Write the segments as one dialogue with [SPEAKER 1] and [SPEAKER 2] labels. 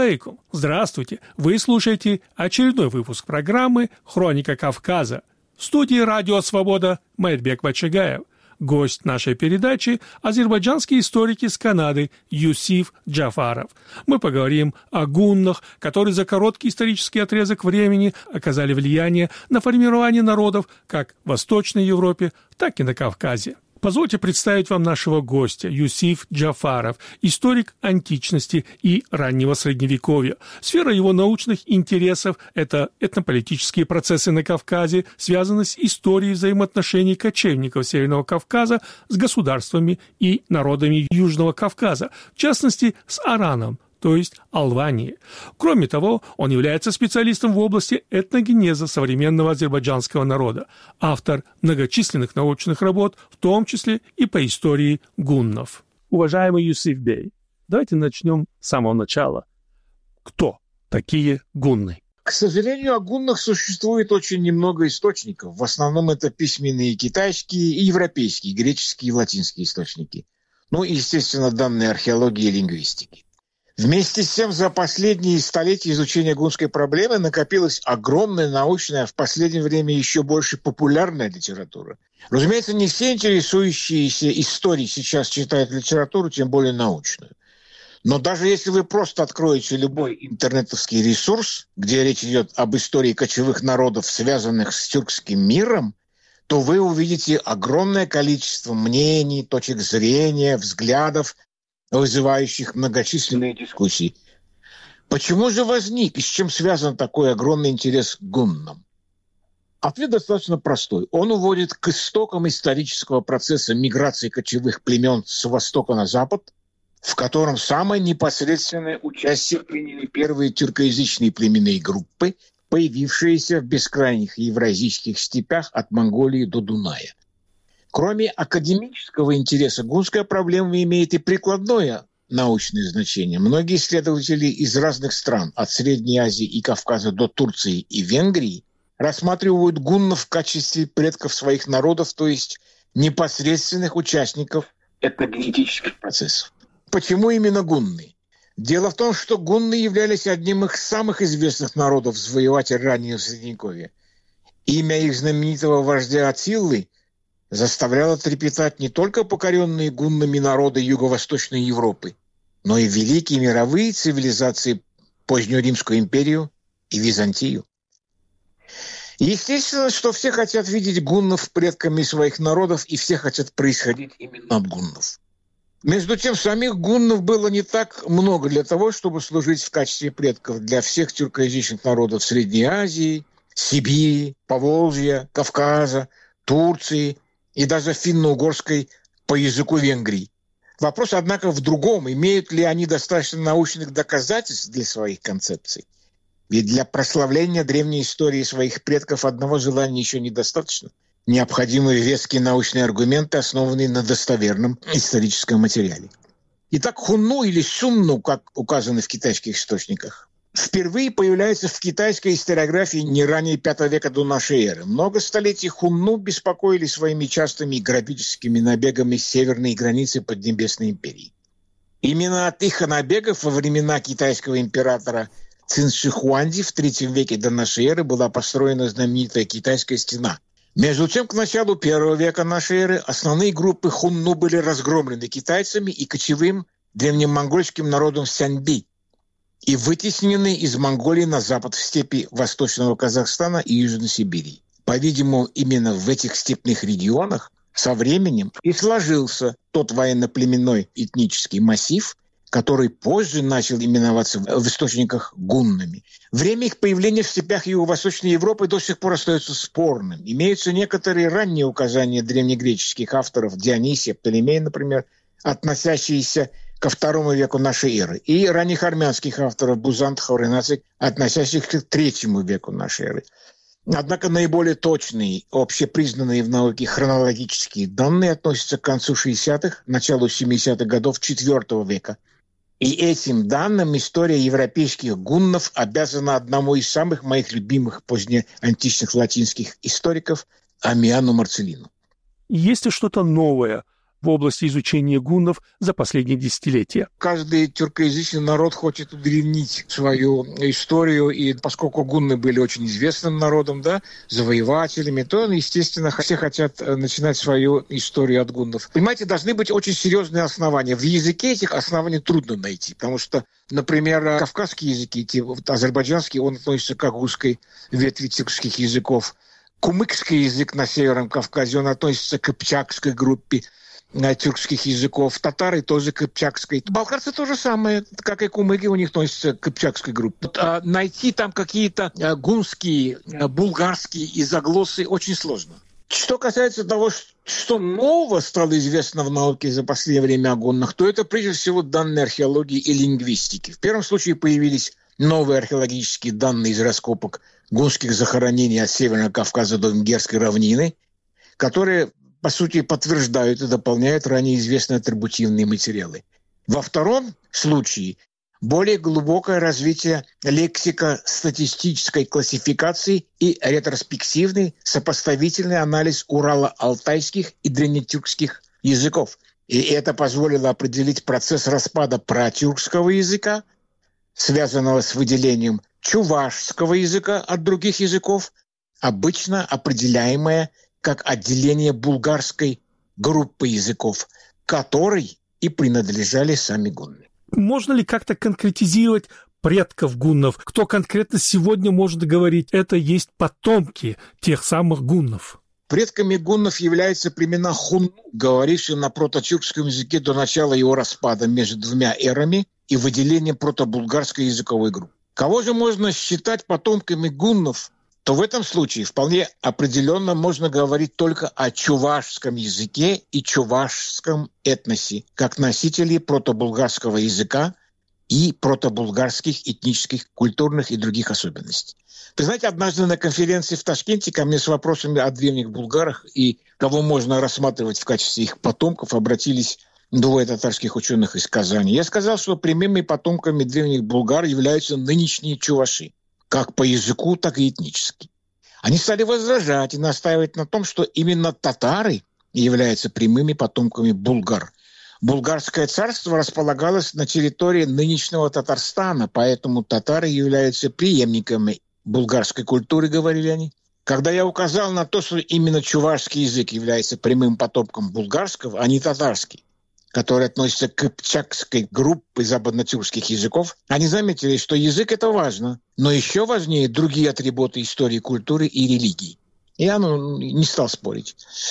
[SPEAKER 1] алейкум! Здравствуйте! Вы слушаете очередной выпуск программы «Хроника Кавказа». В студии «Радио Свобода» Маятбек Вачагаев. Гость нашей передачи – азербайджанский историк из Канады Юсиф Джафаров. Мы поговорим о гуннах, которые за короткий исторический отрезок времени оказали влияние на формирование народов как в Восточной Европе, так и на Кавказе. Позвольте представить вам нашего гостя, Юсиф Джафаров, историк античности и раннего Средневековья. Сфера его научных интересов – это этнополитические процессы на Кавказе, связанные с историей взаимоотношений кочевников Северного Кавказа с государствами и народами Южного Кавказа, в частности, с Араном, то есть Албании. Кроме того, он является специалистом в области этногенеза современного азербайджанского народа, автор многочисленных научных работ, в том числе и по истории гуннов. Уважаемый Юсиф Бей, давайте начнем с самого начала. Кто такие гунны?
[SPEAKER 2] К сожалению, о гуннах существует очень немного источников. В основном это письменные китайские и европейские, греческие и латинские источники. Ну и, естественно, данные археологии и лингвистики. Вместе с тем, за последние столетия изучения гунской проблемы накопилась огромная научная, а в последнее время еще больше популярная литература. Разумеется, не все интересующиеся историей сейчас читают литературу, тем более научную. Но даже если вы просто откроете любой интернетовский ресурс, где речь идет об истории кочевых народов, связанных с тюркским миром, то вы увидите огромное количество мнений, точек зрения, взглядов, вызывающих многочисленные дискуссии. Почему же возник и с чем связан такой огромный интерес к гуннам? Ответ достаточно простой. Он уводит к истокам исторического процесса миграции кочевых племен с востока на запад, в котором самое непосредственное участие приняли первые тюркоязычные племенные группы, появившиеся в бескрайних евразийских степях от Монголии до Дуная. Кроме академического интереса, гунская проблема имеет и прикладное научное значение. Многие исследователи из разных стран, от Средней Азии и Кавказа до Турции и Венгрии, рассматривают гуннов в качестве предков своих народов, то есть непосредственных участников этногенетических процессов. Почему именно гунны? Дело в том, что гунны являлись одним из самых известных народов-завоевателей раннего Средневековья. Имя их знаменитого вождя Аттилы заставляло трепетать не только покоренные гуннами народы Юго-Восточной Европы, но и великие мировые цивилизации позднюю Римскую империю и Византию. Естественно, что все хотят видеть гуннов предками своих народов, и все хотят происходить именно от гуннов. Между тем, самих гуннов было не так много для того, чтобы служить в качестве предков для всех тюркоязычных народов Средней Азии, Сибири, Поволжья, Кавказа, Турции и даже финно-угорской по языку Венгрии. Вопрос, однако, в другом. Имеют ли они достаточно научных доказательств для своих концепций? Ведь для прославления древней истории своих предков одного желания еще недостаточно. Необходимы веские научные аргументы, основанные на достоверном историческом материале. Итак, хунну или сунну, как указано в китайских источниках, впервые появляется в китайской историографии не ранее V века до нашей эры. Много столетий хунну беспокоили своими частыми грабительскими набегами северные границы Поднебесной империи. Именно от их набегов во времена китайского императора Цин Ши Хуанди в III веке до нашей эры была построена знаменитая Китайская стена. Между тем, к началу I века нашей эры основные группы хунну были разгромлены китайцами и кочевым древнемонгольским народом Сяньби и вытеснены из Монголии на запад в степи Восточного Казахстана и Южной Сибири. По-видимому, именно в этих степных регионах со временем и сложился тот военно-племенной этнический массив, который позже начал именоваться в источниках гуннами. Время их появления в степях Юго-Восточной Европы до сих пор остается спорным. Имеются некоторые ранние указания древнегреческих авторов, Дионисия, Птолемея, например, относящиеся ко II веку нашей эры, и ранних армянских авторов Бузант, Хоренацик, относящихся к III веку нашей эры. Однако наиболее точные, общепризнанные в науке хронологические данные относятся к концу 60-х, началу 70-х годов IV века. И этим данным история европейских гуннов обязана одному из самых моих любимых позднеантичных латинских историков Аммиану Марцеллину.
[SPEAKER 1] Есть ли что-то новое в области изучения гуннов за последние десятилетия.
[SPEAKER 2] Каждый тюркоязычный народ хочет удревнить свою историю, и поскольку гунны были очень известным народом, да, завоевателями, то, естественно, все хотят начинать свою историю от гуннов. Понимаете, должны быть очень серьезные основания. В языке этих оснований трудно найти, потому что, например, кавказские языки, азербайджанский, он относится к агузской ветви тюркских языков. Кумыкский язык на Северном Кавказе, он относится к кыпчакской группе тюркских языков. Татары тоже к кыпчакской. Балкарцы то же самое, как и кумыки, у них относятся к кыпчакской группе. Найти там какие-то гунские, булгарские изоглосы очень сложно. Что касается того, что нового стало известно в науке за последнее время о гуннах, то это прежде всего данные археологии и лингвистики. В первом случае появились новые археологические данные из раскопок гунских захоронений от Северного Кавказа до Венгерской равнины, которые, по сути, подтверждают и дополняют ранее известные атрибутивные материалы. Во втором случае более глубокое развитие лексико-статистической классификации и ретроспективный сопоставительный анализ урало-алтайских и древнетюркских языков. И это позволило определить процесс распада пратюркского языка, связанного с выделением чувашского языка от других языков, обычно определяемое как отделение булгарской группы языков, которой и принадлежали сами гунны.
[SPEAKER 1] Можно ли как-то конкретизировать предков гуннов? Кто конкретно сегодня может говорить, это есть потомки тех самых гуннов?
[SPEAKER 2] Предками гуннов являются племена хунну, говорившие на прототюркском языке до начала его распада между двумя эрами и выделением протобулгарской языковой группы. Кого же можно считать потомками гуннов, то в этом случае вполне определенно можно говорить только о чувашском языке и чувашском этносе, как носителей протобулгарского языка и протобулгарских этнических, культурных и других особенностей. Вы знаете, однажды на конференции в Ташкенте ко мне с вопросами о древних булгарах и кого можно рассматривать в качестве их потомков обратились двое татарских ученых из Казани. Я сказал, что прямыми потомками древних булгар являются нынешние чуваши, как по языку, так и этнически. Они стали возражать и настаивать на том, что именно татары являются прямыми потомками булгар. Булгарское царство располагалось на территории нынешнего Татарстана, поэтому татары являются преемниками булгарской культуры, говорили они. Когда я указал на то, что именно чувашский язык является прямым потомком булгарского, а не татарский, который относится к кыпчакской группе западнотюркских языков, они заметили, что язык – это важно, но еще важнее другие атрибуты истории, культуры и религии. Я не стал спорить.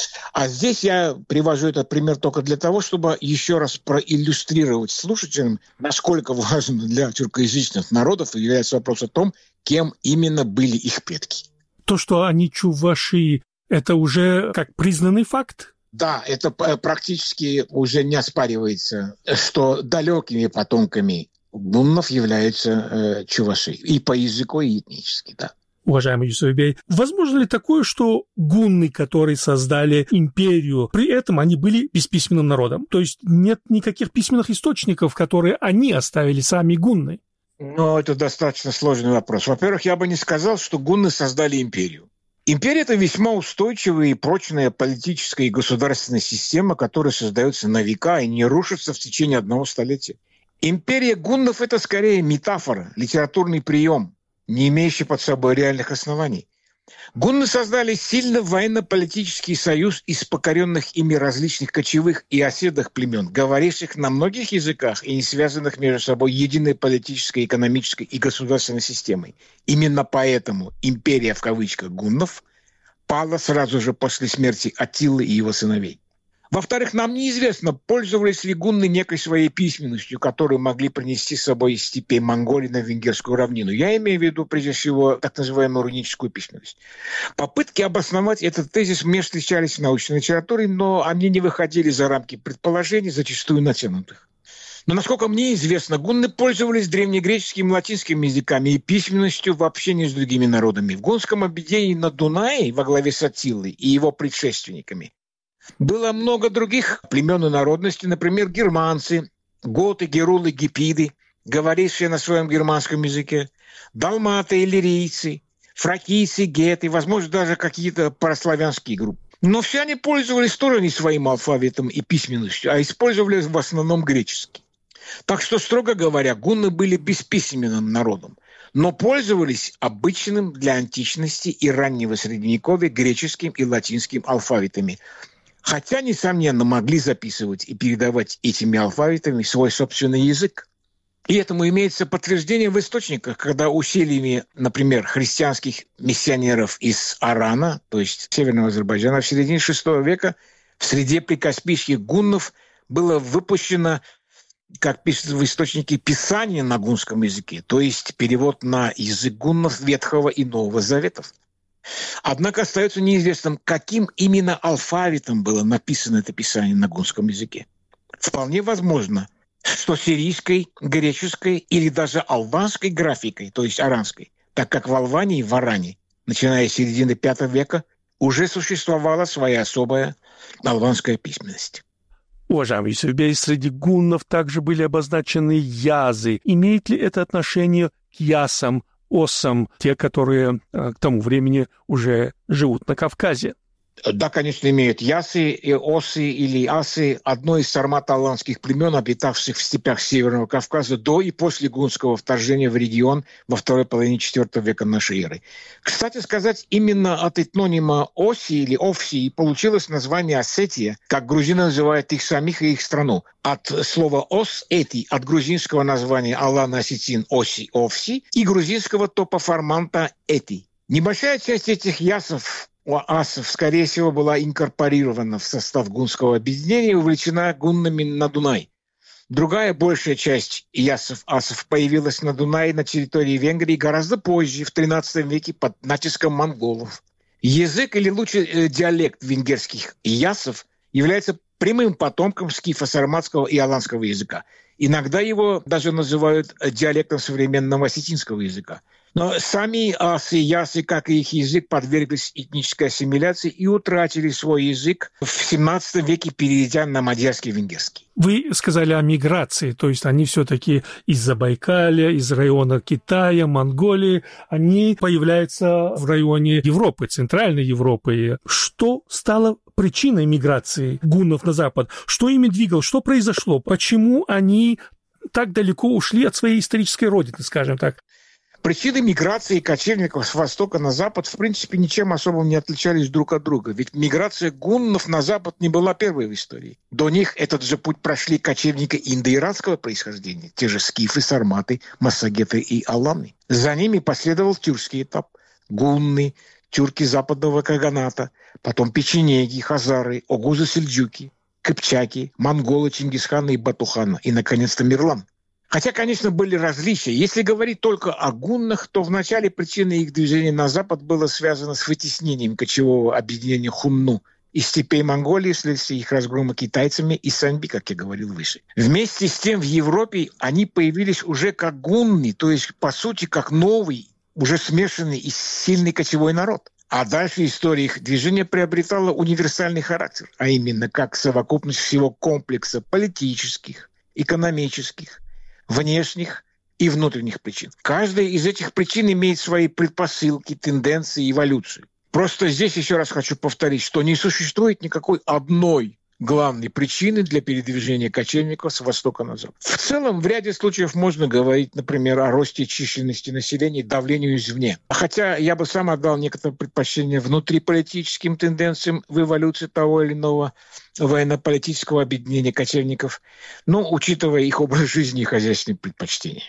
[SPEAKER 2] А здесь я привожу этот пример только для того, чтобы еще раз проиллюстрировать слушателям, насколько важно для тюркоязычных народов является вопрос о том, кем именно были их предки.
[SPEAKER 1] То, что они чуваши, это уже как признанный факт?
[SPEAKER 2] Да, это практически уже не оспаривается, что далекими потомками гуннов являются чуваши. И по языку, и этнически, да.
[SPEAKER 1] Уважаемый Юсуфбей, возможно ли такое, что гунны, которые создали империю, при этом они были бесписьменным народом? То есть нет никаких письменных источников, которые они оставили сами гунны?
[SPEAKER 2] Ну, это достаточно сложный вопрос. Во-первых, я бы не сказал, что гунны создали империю. Империя – это весьма устойчивая и прочная политическая и государственная система, которая создается на века и не рушится в течение одного столетия. Империя гуннов – это скорее метафора, литературный прием, не имеющий под собой реальных оснований. Гунны создали сильный военно-политический союз из покоренных ими различных кочевых и оседных племен, говоривших на многих языках и не связанных между собой единой политической, экономической и государственной системой. Именно поэтому империя, в кавычках, гуннов пала сразу же после смерти Аттилы и его сыновей. Во-вторых, нам неизвестно, пользовались ли гунны некой своей письменностью, которую могли принести с собой из степей Монголии на Венгерскую равнину. Я имею в виду, прежде всего, так называемую руническую письменность. Попытки обосновать этот тезис мне встречались в научной литературе, но они не выходили за рамки предположений, зачастую натянутых. Но, насколько мне известно, гунны пользовались древнегреческим и латинским языками и письменностью в общении с другими народами. В гунском объединении на Дунае во главе с Аттилой и его предшественниками было много других племен и народностей, например, германцы, готы, герулы, гепиды, говорившие на своем германском языке, далматы, иллирийцы, фракийцы, геты, возможно, даже какие-то параславянские группы. Но все они пользовались тоже не своим алфавитом и письменностью, а использовали в основном греческий. Так что, строго говоря, гунны были бесписьменным народом, но пользовались обычным для античности и раннего Средневековья греческим и латинским алфавитами. Хотя, несомненно, могли записывать и передавать этими алфавитами свой собственный язык. И этому имеется подтверждение в источниках, когда усилиями, например, христианских миссионеров из Арана, то есть Северного Азербайджана, в середине VI века в среде прикаспийских гуннов было выпущено, как пишут в источнике, писание на гунском языке, то есть перевод на язык гуннов Ветхого и Нового Заветов. Однако остается неизвестным, каким именно алфавитом было написано это писание на гунском языке. Вполне возможно, что сирийской, греческой или даже албанской графикой, то есть аранской, так как в Албании и в Аране, начиная с середины V века, уже существовала своя особая албанская письменность.
[SPEAKER 1] Уважаемый Юсуф Бей, среди гуннов также были обозначены язы. Имеет ли это отношение к ясам, осам, те, которые к тому времени уже живут на Кавказе?
[SPEAKER 2] Да, конечно, имеют ясы, и осы или асы, одно из сармато-аланских племен, обитавших в степях Северного Кавказа до и после гунского вторжения в регион во второй половине IV века нашей эры. Кстати сказать, именно от этнонима Оси или Овси получилось название Осетия, как грузины называют их самих и их страну. От слова «ос» – «эти», от грузинского названия алано-осетин «оси» – «овси» и грузинского топоформанта «эти». Небольшая часть этих ясов асов, скорее всего, была инкорпорирована в состав гунского объединения и увлечена гуннами на Дунай. Другая большая часть асов появилась на Дунае на территории Венгрии гораздо позже, в XIII веке, под натиском монголов. Язык, или лучше диалект венгерских ясов, является прямым потомком скифо-сарматского и аланского языка. Иногда его даже называют диалектом современного осетинского языка. Но сами асы и ясы, как и их язык, подверглись этнической ассимиляции и утратили свой язык в XVII веке, перейдя на мадьярский венгерский.
[SPEAKER 1] Вы сказали о миграции, то есть они все-таки из Забайкалья, из района Китая, Монголии, они появляются в районе Европы, Центральной Европы. Что стало причиной миграции гуннов на Запад? Что ими двигало? Что произошло? Почему они так далеко ушли от своей исторической родины, скажем так?
[SPEAKER 2] Причины миграции кочевников с востока на запад, в принципе, ничем особым не отличались друг от друга. Ведь миграция гуннов на запад не была первой в истории. До них этот же путь прошли кочевники индоиранского происхождения, те же скифы, сарматы, массагеты и аланы. За ними последовал тюркский этап. Гунны, тюрки западного каганата, потом печенеги, хазары, огузы-сельджуки, кыпчаки, монголы Чингисхана и Батухана и, наконец, Тамерлан. Хотя, конечно, были различия. Если говорить только о гуннах, то вначале причиной их движения на запад было связано с вытеснением кочевого объединения хунну из степей Монголии вследствие их разгрома китайцами и саньби, как я говорил выше. Вместе с тем в Европе они появились уже как гунны, то есть, по сути, как новый, уже смешанный и сильный кочевой народ. А дальше история их движения приобретала универсальный характер, а именно как совокупность всего комплекса политических, экономических, внешних и внутренних причин. Каждая из этих причин имеет свои предпосылки, тенденции, эволюцию. Просто здесь еще раз хочу повторить, что не существует никакой одной главной причины для передвижения кочевников с востока на запад. В целом, в ряде случаев можно говорить, например, о росте численности населения и давлению извне. Хотя я бы сам отдал некоторое предпочтение внутриполитическим тенденциям в эволюции того или иного военно-политического объединения кочевников, но учитывая их образ жизни и хозяйственные предпочтения.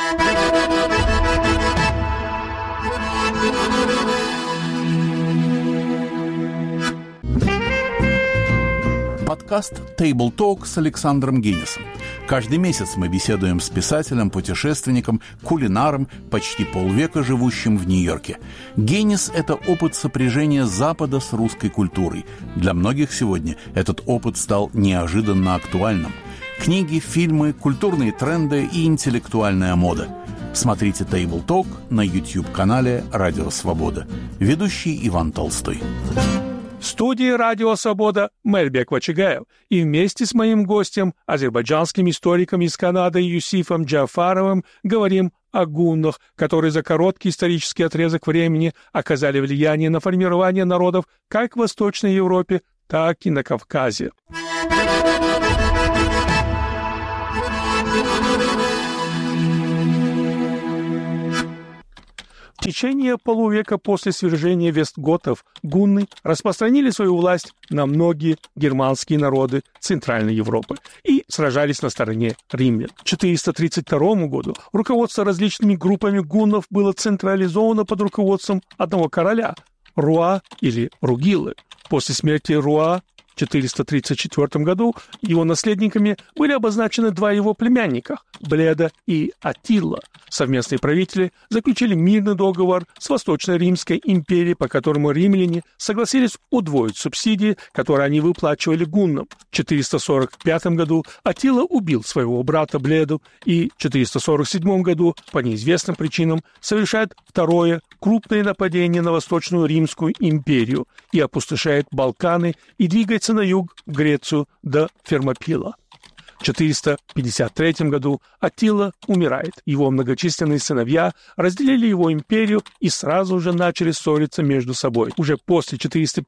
[SPEAKER 3] Подкаст Table Talk с Александром Гиннисом. Каждый месяц мы беседуем с писателем, путешественником, кулинаром, почти полвека живущим в Нью-Йорке. Гиннис – это опыт сопряжения Запада с русской культурой. Для многих сегодня этот опыт стал неожиданно актуальным. Книги, фильмы, культурные тренды и интеллектуальная мода. Смотрите Table Talk на YouTube-канале «Радио Свобода». Ведущий Иван Толстой.
[SPEAKER 1] В студии «Радио Свобода» Медбек Вачагаев. И вместе с моим гостем, азербайджанским историком из Канады Юсифом Джафаровым, говорим о гуннах, которые за короткий исторический отрезок времени оказали влияние на формирование народов как в Восточной Европе, так и на Кавказе. В течение полувека после свержения вестготов гунны распространили свою власть на многие германские народы Центральной Европы и сражались на стороне римлян. К 432 году руководство различными группами гуннов было централизовано под руководством одного короля – Руа или Ругилы. После смерти Руа в 434 году его наследниками были обозначены два его племянника – Бледа и Аттила. Совместные правители заключили мирный договор с Восточной Римской империей, по которому римляне согласились удвоить субсидии, которые они выплачивали гуннам. В 445 году Аттила убил своего брата Бледу и в 447 году по неизвестным причинам совершает второе крупное нападение на Восточную Римскую империю и опустошает Балканы и двигается на юг в Грецию до Фермопила. В 453 году Аттила умирает. Его многочисленные сыновья разделили его империю и сразу же начали ссориться между собой. Уже после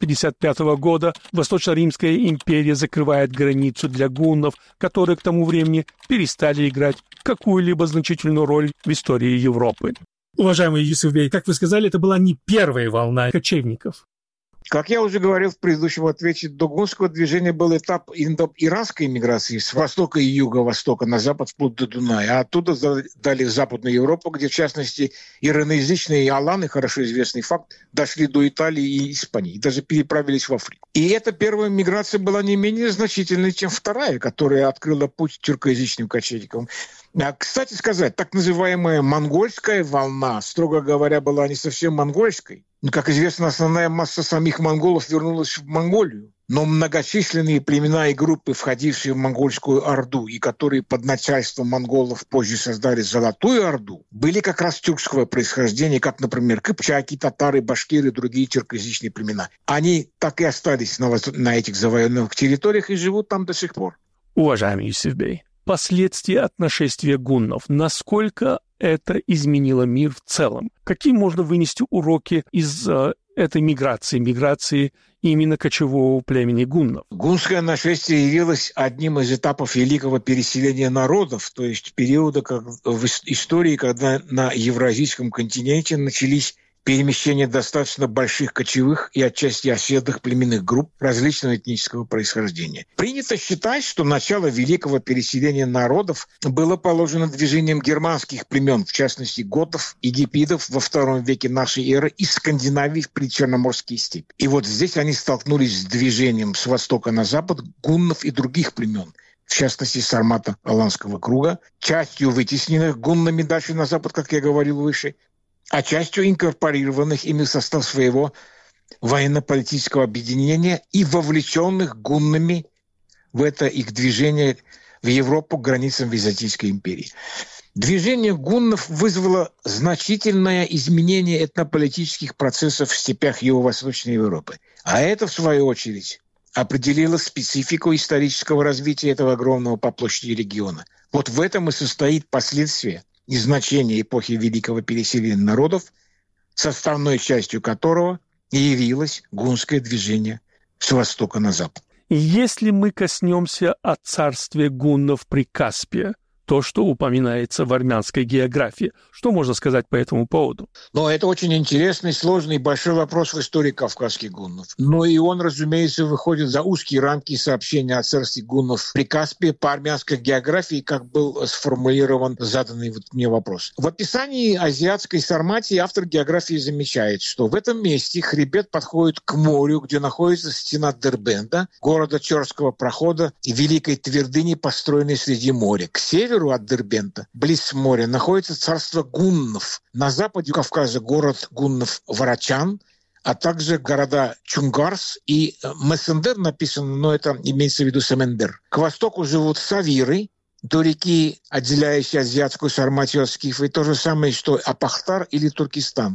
[SPEAKER 1] 455 года Восточно-Римская империя закрывает границу для гуннов, которые к тому времени перестали играть какую-либо значительную роль в истории Европы. Уважаемый Юсуф Бей, как вы сказали, это была не первая волна кочевников.
[SPEAKER 2] Как я уже говорил в предыдущем ответе, до гунского движения был этап индо-иранской миграции с востока и юго-востока на запад вплоть до Дуная, а оттуда дали в Западную Европу, где, в частности, ираноязычные аланы, хорошо известный факт, дошли до Италии и Испании, и даже переправились в Африку. И эта первая миграция была не менее значительной, чем вторая, которая открыла путь тюркоязычным кочевникам. Кстати сказать, так называемая монгольская волна, строго говоря, была не совсем монгольской. Как известно, основная масса самих монголов вернулась в Монголию. Но многочисленные племена и группы, входившие в монгольскую орду, и которые под начальством монголов позже создали Золотую Орду, были как раз тюркского происхождения, как, например, кыпчаки, татары, башкиры и другие тюркоязычные племена. Они так и остались на этих завоеванных территориях и живут там до сих пор.
[SPEAKER 1] Уважаемый Юсуф Бей, последствия от нашествия гуннов, насколько это изменило мир в целом? Какие можно вынести уроки из этой миграции именно кочевого племени гуннов?
[SPEAKER 2] Гунское нашествие явилось одним из этапов великого переселения народов, то есть периода в истории, когда на Евразийском континенте начались перемещение достаточно больших кочевых и отчасти оседлых племенных групп различного этнического происхождения. Принято считать, что начало великого переселения народов было положено движением германских племен, в частности готов и гепидов во II веке нашей эры из Скандинавии в Причерноморские степи. И вот здесь они столкнулись с движением с востока на запад гуннов и других племен, в частности, сармато-аланского круга, частью вытесненных гуннами дальше на запад, как я говорил выше, а частью инкорпорированных ими в состав своего военно-политического объединения и вовлеченных гуннами в это их движение в Европу к границам Византийской империи. Движение гуннов вызвало значительное изменение этнополитических процессов в степях Юго-Восточной Европы. А это, в свою очередь, определило специфику исторического развития этого огромного по площади региона. Вот в этом и состоит последствие и значение эпохи великого переселения народов, составной частью которого и явилось гунское движение с востока на запад.
[SPEAKER 1] Если мы коснемся о царстве гуннов при Каспии, то, что упоминается в армянской географии. Что можно сказать по этому поводу?
[SPEAKER 2] Но это очень интересный, сложный и большой вопрос в истории кавказских гуннов. Но и он, разумеется, выходит за узкие рамки сообщения о царстве гуннов при Каспии по армянской географии, как был сформулирован заданный мне вопрос. В описании азиатской Сарматии автор географии замечает, что в этом месте хребет подходит к морю, где находится стена Дербенда, города Черского прохода и великой твердыни, построенной среди моря. К северу от Дербента, близ моря, находится царство гуннов. На западе Кавказа город гуннов Варачан, а также города Чунгарс и Месендер написано, но это имеется в виду Семендер. К востоку живут савиры, до реки, отделяющей азиатскую Сарматию от Скифа, и то же самое, что Апахтар или Туркестан.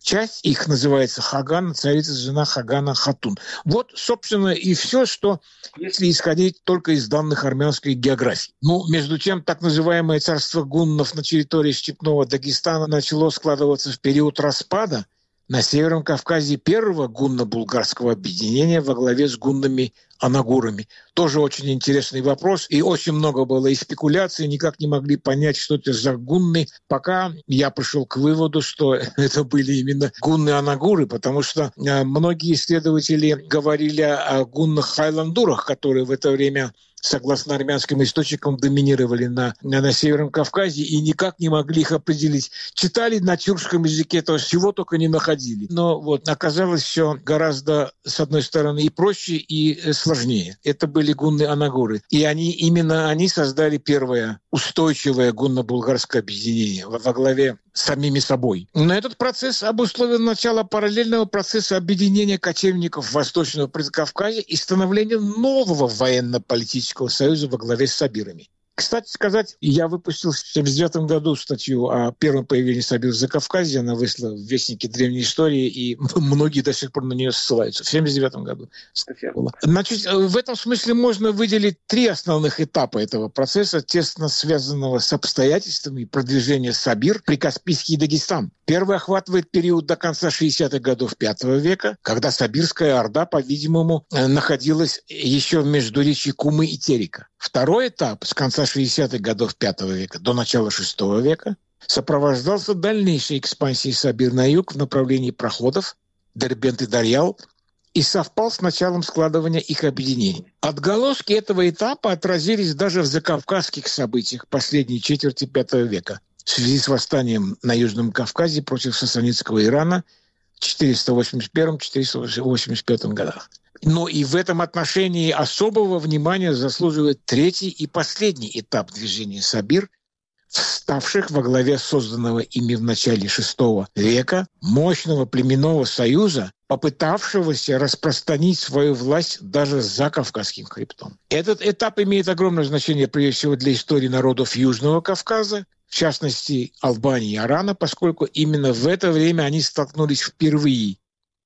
[SPEAKER 2] часть их называется Хагана, царица жена Хагана Хатун. Вот, собственно, и все, что, если исходить только из данных армянской географии. Ну, между тем, так называемое царство гуннов на территории Степного Дагестана начало складываться в период распада на Северном Кавказе первого гунно-булгарского объединения во главе с гуннами-анагурами. Тоже очень интересный вопрос. И очень много было и спекуляций, никак не могли понять, что это за гунны, пока я пришел к выводу, что это были именно гунны-анагуры, потому что многие исследователи говорили о гуннах-хайландурах, которые в это время, согласно армянским источникам, доминировали на Северном Кавказе и никак не могли их определить. Читали на тюркском языке, то есть чего только не находили. Но вот оказалось все гораздо, с одной стороны, и проще, и сложнее. Это были гунны-анагуры. И именно они создали первое устойчивое гунно-булгарское объединение во главе с самими собой. Но этот процесс обусловил начало параллельного процесса объединения кочевников Восточного Предкавказья и становления нового военно-политического союза во главе с сабирами. Кстати сказать, я выпустил в 1979 году статью о первом появлении сабиров в Закавказье. Она вышла в Вестнике древней истории, и многие до сих пор на нее ссылаются. В 1979 году статья была. Значит, в этом смысле можно выделить три основных этапа этого процесса, тесно связанного с обстоятельствами продвижения сабир при Каспийский Дагестан. Первый охватывает период до конца 60-х годов V века, когда Сабирская Орда, по-видимому, находилась еще в междуречии Кумы и Терека. Второй этап с конца 60-х годов V века до начала VI века сопровождался дальнейшей экспансией сабир на юг в направлении проходов Дербент и Дарьял и совпал с началом складывания их объединений. Отголоски этого этапа отразились даже в закавказских событиях последней четверти V века в связи с восстанием на Южном Кавказе против сасанидского Ирана в 481-485 годах. Но и в этом отношении особого внимания заслуживает третий и последний этап движения сабир, вставших во главе созданного ими в начале VI века мощного племенного союза, попытавшегося распространить свою власть даже за Кавказским хребтом. Этот этап имеет огромное значение прежде всего для истории народов Южного Кавказа, в частности Албании и Ирана, поскольку именно в это время они столкнулись впервые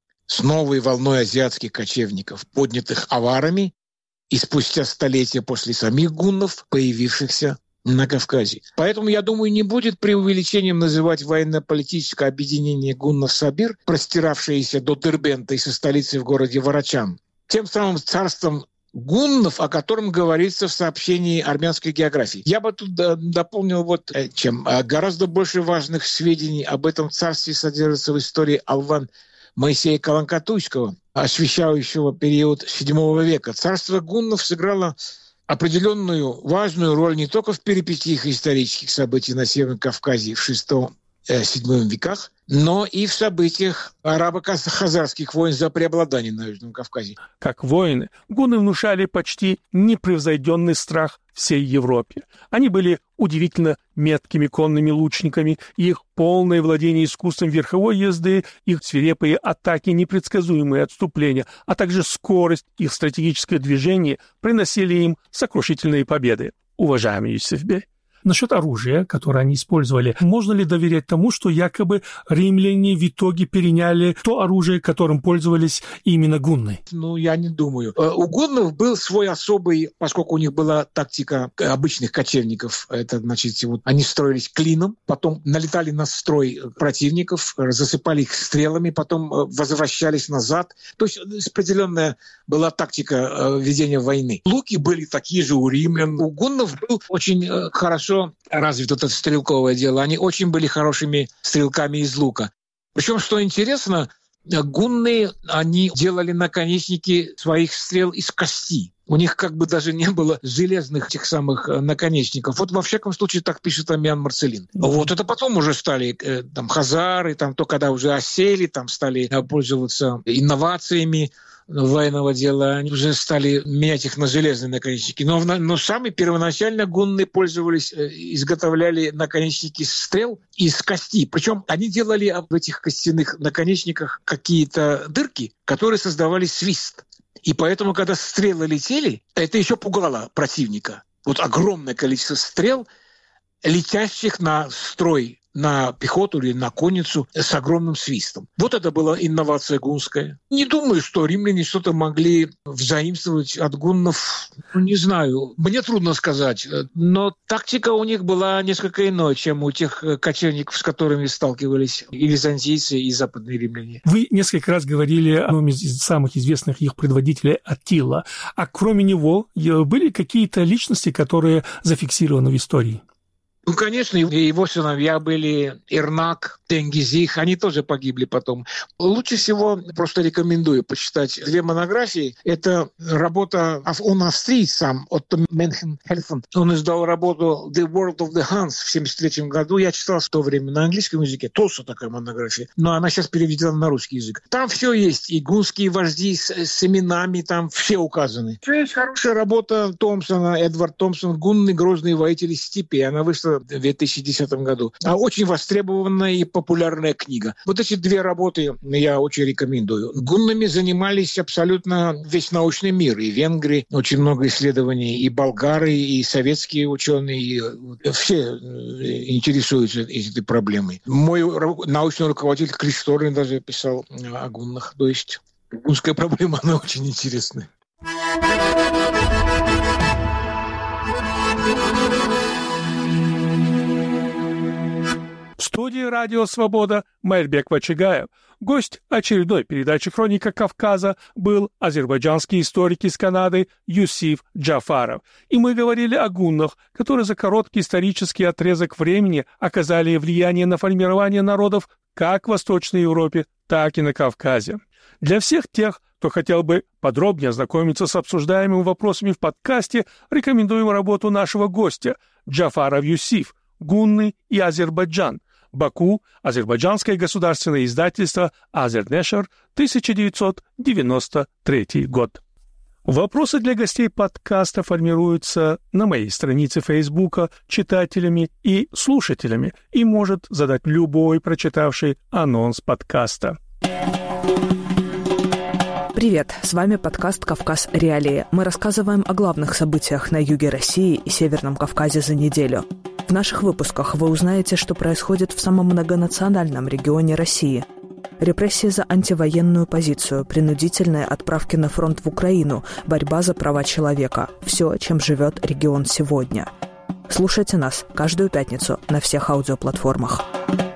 [SPEAKER 2] с новой волной азиатских кочевников, поднятых аварами и спустя столетия после самих гуннов, появившихся на Кавказе. Поэтому, я думаю, не будет преувеличением называть военно-политическое объединение гуннов-сабир, простиравшееся до Дербента и со столицей в городе Варачан, тем самым царством гуннов, о котором говорится в сообщении армянской географии. Я бы тут дополнил вот чем. Гораздо больше важных сведений об этом царстве содержится в истории Алван Моисея Каланкатуйского, освещающего период VII века. Царство гуннов сыграло определенную важную роль не только в перипетиях исторических событий на Северном Кавказе в VI-VII веках, но и в событиях арабо-хазарских войн за преобладание на Южном Кавказе.
[SPEAKER 1] Как воины, гунны внушали почти непревзойденный страх всей Европе. Они были удивительно меткими конными лучниками, и их полное владение искусством верховой езды, их свирепые атаки, непредсказуемые отступления, а также скорость их стратегического движения приносили им сокрушительные победы. Уважаемый Юсефбей, насчет оружия, которое они использовали, можно ли доверять тому, что якобы римляне в итоге переняли то оружие, которым пользовались именно гунны?
[SPEAKER 2] Ну, я не думаю. У гуннов был свой особый, поскольку у них была тактика обычных кочевников, это значит, вот они строились клином, потом налетали на строй противников, засыпали их стрелами, потом возвращались назад. То есть определенная была тактика ведения войны. Луки были такие же у римлян. У гуннов был очень хорошо развито это стрелковое дело. Они очень были хорошими стрелками из лука. Причем, что интересно, гунны, они делали наконечники своих стрел из кости. У них как бы даже не было железных тех самых наконечников. Вот во всяком случае так пишет Амиан Марцелин. Вот это потом уже стали там хазары, там то когда уже осели, там стали пользоваться инновациями военного дела, они уже стали менять их на железные наконечники. Но сами первоначально гунны пользовались, изготовляли наконечники стрел из кости. Причем они делали в этих костяных наконечниках какие-то дырки, которые создавали свист. И поэтому, когда стрелы летели, это еще пугало противника. Вот огромное количество стрел, летящих на строй на пехоту или на конницу с огромным свистом. Вот это была инновация гунская. Не думаю, что римляне что-то могли взаимствовать от гуннов. Не знаю, мне трудно сказать. Но тактика у них была несколько иной, чем у тех кочевников, с которыми сталкивались и византийцы, и западные римляне.
[SPEAKER 1] Вы несколько раз говорили о одном из самых известных их предводителей Аттила. А кроме него были какие-то личности, которые зафиксированы в истории?
[SPEAKER 2] Ну, конечно, его сыновья были Ирнак, Тенгизих, они тоже погибли потом. Лучше всего просто рекомендую почитать две монографии. Это работа, он австриец сам, Отто Менхен-Хельфен. Он издал работу «The World of the Huns» в 1973 году. Я читал в то время на английском языке, толстая такая монография, но она сейчас переведена на русский язык. Там все есть, и гунские вожди с именами, там все указаны. Есть хорошая работа Томпсона, Эдвард Томпсон, «Гунны, грозные воители степи». Она вышла в 2010 году. А очень востребованная и популярная книга. Вот эти две работы я очень рекомендую. Гуннами занимались абсолютно весь научный мир. И венгры, очень много исследований, и болгары, и советские ученые. И все интересуются этой проблемой. Мой научный руководитель Кристорин даже писал о гуннах. То есть гунская проблема, она очень интересная.
[SPEAKER 1] В студии «Радио Свобода» Мэрбек Вачигаев. Гость очередной передачи «Хроника Кавказа» был азербайджанский историк из Канады Юсиф Джафаров. И мы говорили о гуннах, которые за короткий исторический отрезок времени оказали влияние на формирование народов как в Восточной Европе, так и на Кавказе. Для всех тех, кто хотел бы подробнее ознакомиться с обсуждаемыми вопросами в подкасте, рекомендуем работу нашего гостя Джафаров Юсиф «Гунны и Азербайджан». Баку, азербайджанское государственное издательство «Азернешер», 1993 год. Вопросы для гостей подкаста формируются на моей странице Фейсбука читателями и слушателями и может задать любой прочитавший анонс подкаста.
[SPEAKER 4] Привет, с вами подкаст «Кавказ. Реалии». Мы рассказываем о главных событиях на юге России и Северном Кавказе за неделю. В наших выпусках вы узнаете, что происходит в самом многонациональном регионе России. Репрессии за антивоенную позицию, принудительные отправки на фронт в Украину, борьба за права человека. Все, чем живет регион сегодня. Слушайте нас каждую пятницу на всех аудиоплатформах.